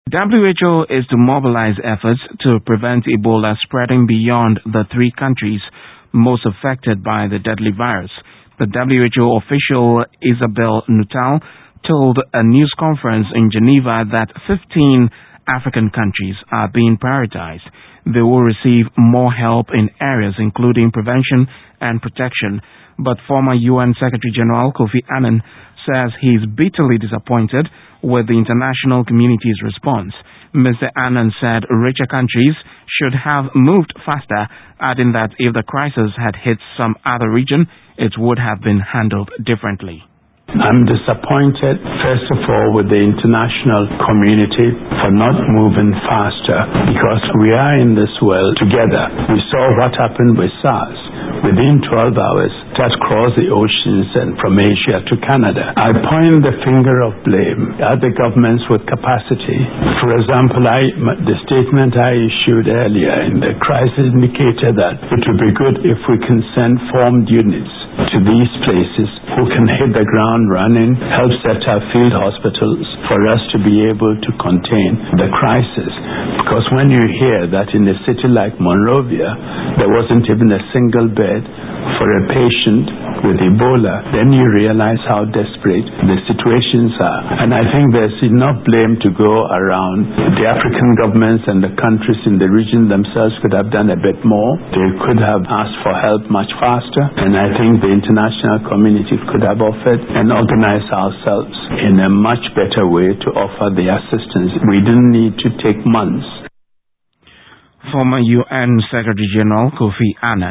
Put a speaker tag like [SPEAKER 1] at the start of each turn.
[SPEAKER 1] WHO is to mobilize efforts to prevent Ebola spreading beyond the 3 countries most affected by the deadly virus. The WHO official Isabel Nuttall told a news conference in Geneva that 15 African countries are being prioritized. They will receive more help in areas including prevention and protection. But former UN Secretary General Kofi Annan says he is bitterly disappointed with the international community's response. Mr. Annan said richer countries should have moved faster, adding that if the crisis had hit some other region, it would have been handled differently.
[SPEAKER 2] I'm disappointed, first of all, with the international community for not moving faster, because we are in this world together. We saw what happened with SARS. Within 12 hours, that crossed the oceans and from Asia to Canada. I point the finger of blame at the governments with capacity. For example, the statement I issued earlier in the crisis indicated that it would be good if we can send formed units to these places who can hit the ground running, help set up field hospitals for us to be able to contain the crisis. Because when you hear that in a city like Monrovia, there wasn't even a single bed for a patient with Ebola, then you realize how desperate the situations are. And I think there's enough blame to go around. The African governments and the countries in the region themselves could have done a bit more. They could have asked for help much faster. And I think the international community could have offered and organized ourselves in a much better way to offer the assistance. We didn't need to take months.
[SPEAKER 1] Former UN Secretary General Kofi Annan